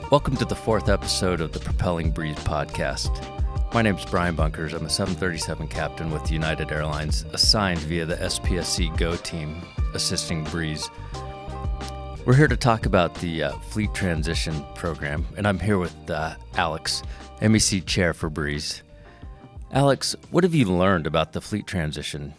Welcome to the fourth episode of the Propelling Breeze podcast. My name is Brian Bunkers. I'm a 737 captain with United Airlines, assigned via the SPSC Go team, assisting Breeze. We're here to talk about the fleet transition program, and I'm here with Alex, MEC chair for Breeze. Alex, what have you learned about the fleet transition?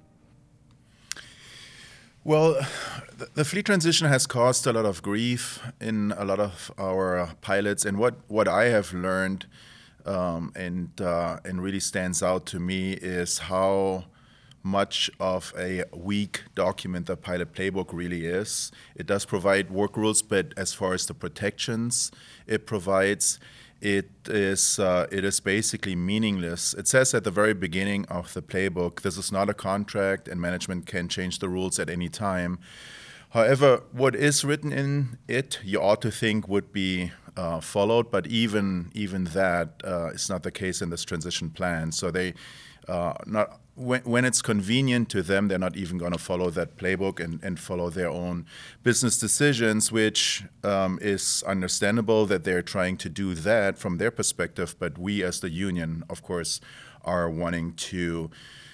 Well, the fleet transition has caused a lot of grief in a lot of our pilots, and what I have learned and really stands out to me is how much of a weak document the pilot playbook really is. It does provide work rules, but as far as the protections it provides, it is basically meaningless. It says at the very beginning of the playbook, this is not a contract and management can change the rules at any time. However, what is written in it, you ought to think would be followed, but even that is not the case in this transition plan. So they not when it's convenient to them, they're not even going to follow that playbook and follow their own business decisions, which is understandable that they're trying to do that from their perspective. But we as the union, of course, are wanting to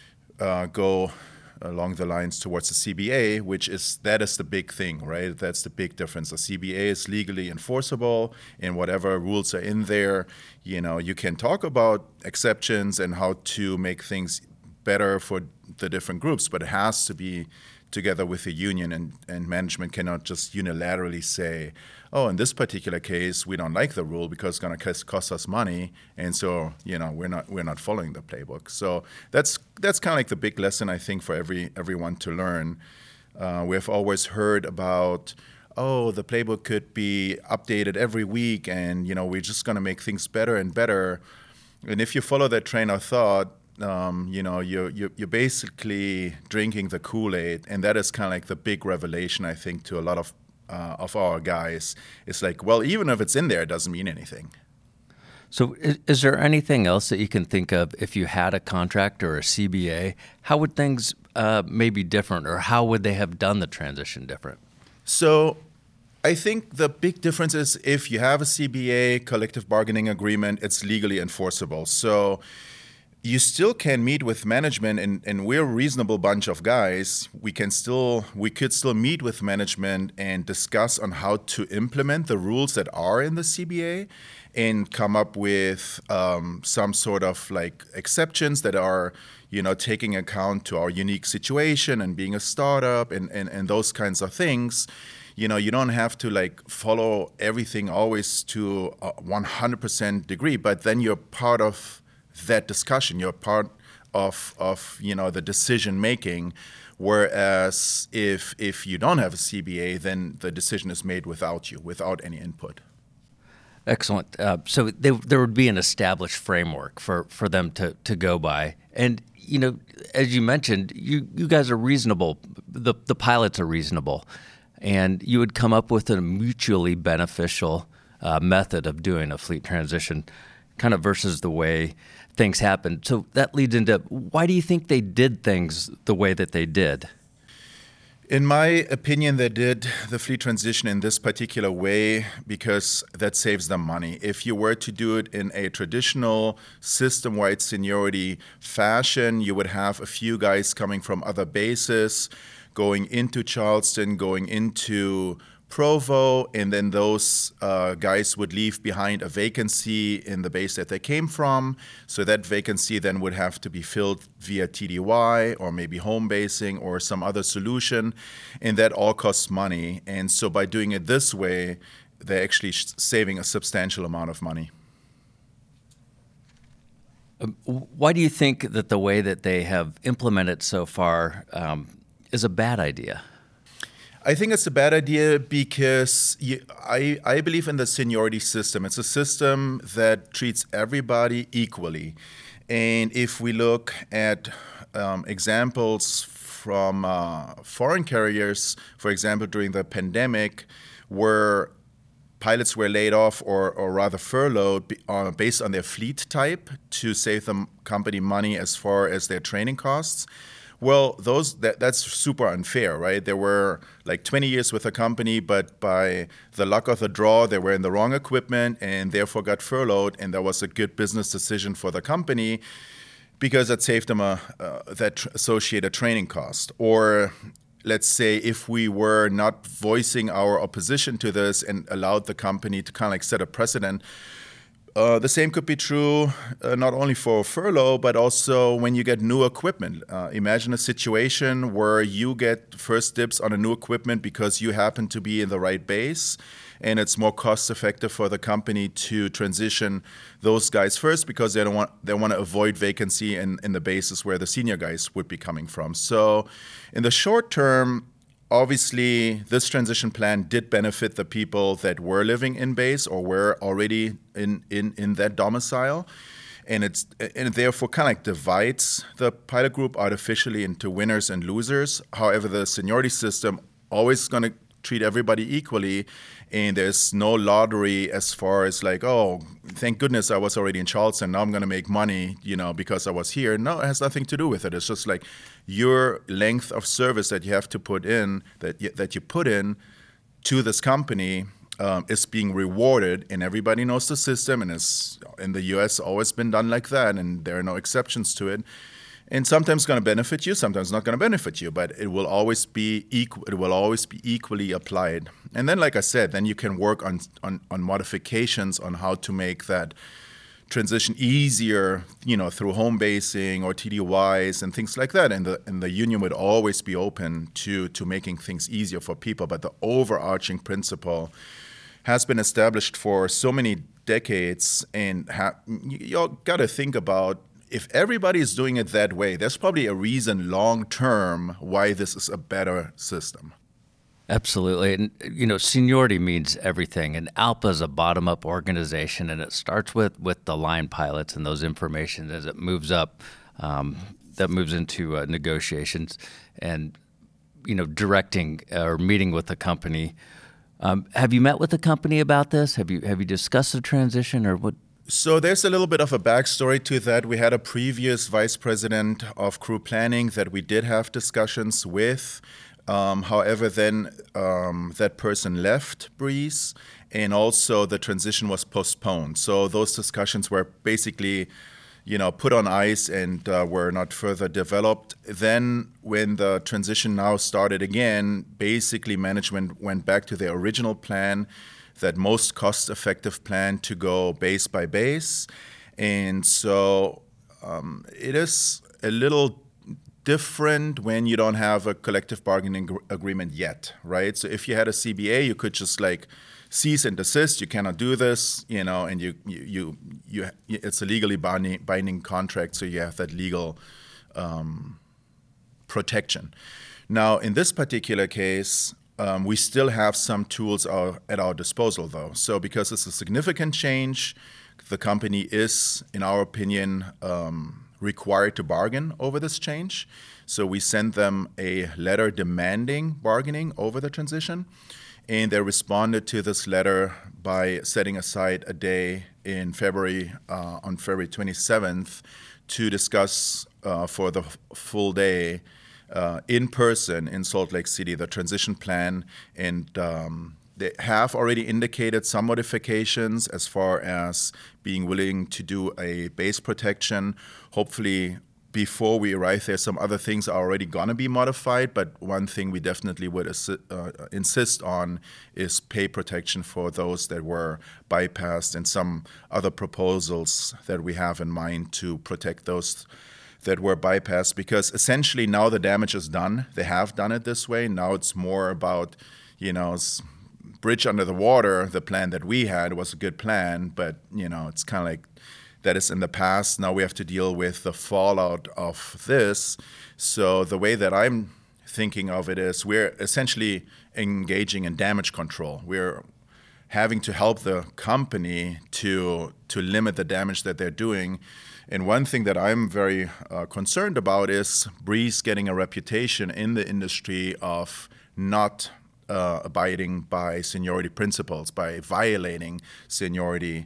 go along the lines towards the CBA, that is the big thing, right? That's the big difference. The CBA is legally enforceable, and whatever rules are in there, you can talk about exceptions and how to make things better for the different groups, but it has to be together with the union, and management cannot just unilaterally say, oh, in this particular case, we don't like the rule because it's going to cost us money, and so we're not following the playbook. So that's kind of like the big lesson, I think, for everyone to learn. We've always heard about, the playbook could be updated every week, and we're just going to make things better and better. And if you follow that train of thought, you're basically drinking the Kool-Aid, and that is kind of like the big revelation, I think, to a lot of our guys. It's like, well, even if it's in there, it doesn't mean anything. So is there anything else that you can think of if you had a contract or a CBA? How would things maybe different, or how would they have done the transition different? So I think the big difference is if you have a CBA, collective bargaining agreement, it's legally enforceable. So you still can meet with management, and we're a reasonable bunch of guys. We could still meet with management and discuss on how to implement the rules that are in the CBA and come up with some sort of like exceptions that are, taking account to our unique situation and being a startup and those kinds of things. You don't have to follow everything always to a 100% degree, but then you're part of that discussion. You're part of the decision making, whereas if you don't have a CBA, then the decision is made without you, without any input. Excellent. So there would be an established framework for them to go by. And as you mentioned, you guys are reasonable. The pilots are reasonable, and you would come up with a mutually beneficial method of doing a fleet transition, kind of versus the way things happened. So that leads into, why do you think they did things the way that they did? In my opinion, they did the fleet transition in this particular way because that saves them money. If you were to do it in a traditional system-wide seniority fashion, you would have a few guys coming from other bases, going into Charleston, going into Provo, and then those guys would leave behind a vacancy in the base that they came from. So that vacancy then would have to be filled via TDY or maybe home basing or some other solution, and that all costs money. And so by doing it this way, they're actually saving a substantial amount of money. Why do you think that the way that they have implemented so far is a bad idea? I think it's a bad idea because I believe in the seniority system. It's a system that treats everybody equally. And if we look at examples from foreign carriers, for example, during the pandemic, where pilots were laid off or rather furloughed based on their fleet type to save the company money as far as their training costs, Well, that's super unfair, right? They were like 20 years with the company, but by the luck of the draw, they were in the wrong equipment and therefore got furloughed. And that was a good business decision for the company because it saved them that associated training cost. Or let's say if we were not voicing our opposition to this and allowed the company to kind of like set a precedent, the same could be true not only for furlough, but also when you get new equipment. Imagine a situation where you get first dibs on a new equipment because you happen to be in the right base, and it's more cost effective for the company to transition those guys first because they want to avoid vacancy in the bases where the senior guys would be coming from. So in the short term, obviously, this transition plan did benefit the people that were living in base or were already in that domicile. And it therefore kind of like divides the pilot group artificially into winners and losers. However, the seniority system always going to treat everybody equally, and there's no lottery as far as like, oh, thank goodness I was already in Charleston, now I'm going to make money, because I was here. No, it has nothing to do with it. It's just like your length of service that you have to put in, that you put in to this company is being rewarded, and everybody knows the system, and it's in the U.S. always been done like that, and there are no exceptions to it. And sometimes going to benefit you, sometimes not going to benefit you, but it will always be equal. It will always be equally applied. And then, like I said, then you can work on modifications on how to make that transition easier, through home basing or TDYs and things like that. And the union would always be open to making things easier for people. But the overarching principle has been established for so many decades, and you got to think about, if everybody is doing it that way, there's probably a reason long-term why this is a better system. Absolutely. And, seniority means everything. And ALPA is a bottom-up organization, and it starts with the line pilots and those information as it moves up, that moves into negotiations and, directing or meeting with the company. Have you met with the company about this? Have you discussed the transition or what? So there's a little bit of a backstory to that. We had a previous vice president of crew planning that we did have discussions with. However, then that person left Breeze, and also the transition was postponed. So those discussions were basically, put on ice and were not further developed. Then when the transition now started again, basically management went back to their original plan, that most cost-effective plan to go base by base. And so it is a little different when you don't have a collective bargaining agreement yet, right? So if you had a CBA, you could just like cease and desist. You cannot do this, and you it's a legally binding contract, so you have that legal protection. Now, in this particular case, we still have some tools at our disposal, though. So because it's a significant change, the company is, in our opinion, required to bargain over this change. So we sent them a letter demanding bargaining over the transition, and they responded to this letter by setting aside a day in February, on February 27th, to discuss for the full day in person in Salt Lake City, the transition plan, and they have already indicated some modifications as far as being willing to do a base protection. Hopefully, before we arrive there, some other things are already going to be modified, but one thing we definitely would insist on is pay protection for those that were bypassed, and some other proposals that we have in mind to protect those that were bypassed, because essentially now the damage is done. They have done it this way. Now it's more about, bridge under the water. The plan that we had was a good plan, but, it's kind of like that is in the past. Now we have to deal with the fallout of this. So the way that I'm thinking of it is we're essentially engaging in damage control. We're having to help the company to limit the damage that they're doing. And one thing that I'm very concerned about is Breeze getting a reputation in the industry of not abiding by seniority principles, by violating seniority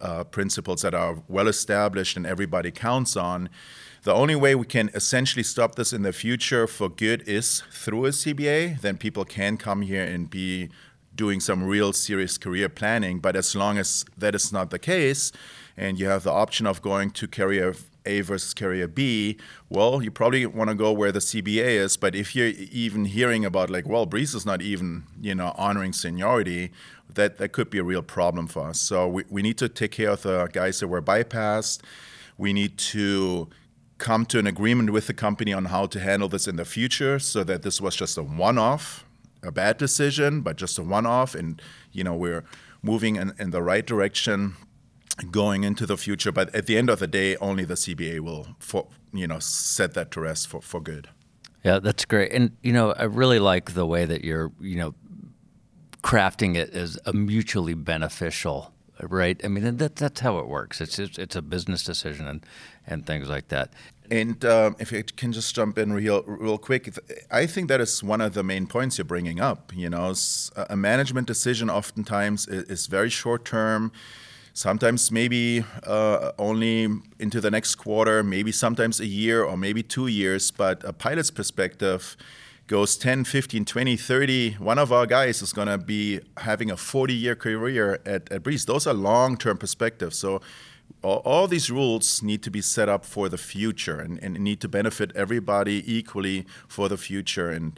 principles that are well established and everybody counts on. The only way we can essentially stop this in the future for good is through a CBA. Then people can come here and be doing some real serious career planning. But as long as that is not the case, and you have the option of going to career A versus career B, well, you probably want to go where the CBA is. But if you're even hearing about like, well, Breeze is not even, honoring seniority, that could be a real problem for us. So we need to take care of the guys that were bypassed. We need to come to an agreement with the company on how to handle this in the future so that this was just a one-off, a bad decision, but just a one-off. And, we're moving in the right direction going into the future. But at the end of the day, only the CBA will, set that to rest for good. Yeah, that's great. And, I really like the way that you're, crafting it as a mutually beneficial, right? I mean, that's how it works. It's a business decision and things like that. And if I can just jump in real quick, I think that is one of the main points you're bringing up. A management decision oftentimes is very short term. Sometimes maybe only into the next quarter, maybe sometimes a year or maybe 2 years. But a pilot's perspective goes 10, 15, 20, 30. One of our guys is going to be having a 40-year career at Breeze. Those are long-term perspectives. So all these rules need to be set up for the future and need to benefit everybody equally for the future. And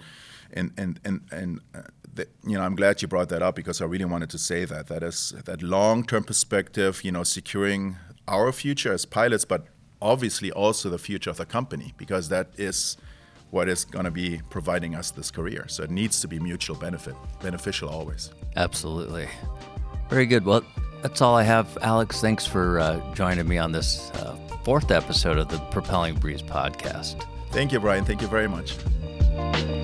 I'm glad you brought that up because I really wanted to say that is that long-term perspective, securing our future as pilots, but obviously also the future of the company, because that is what is going to be providing us this career. So it needs to be beneficial always. Absolutely. Very good. Well, that's all I have. Alex, thanks for joining me on this fourth episode of the Propelling Breeze podcast. Thank you, Brian. Thank you very much.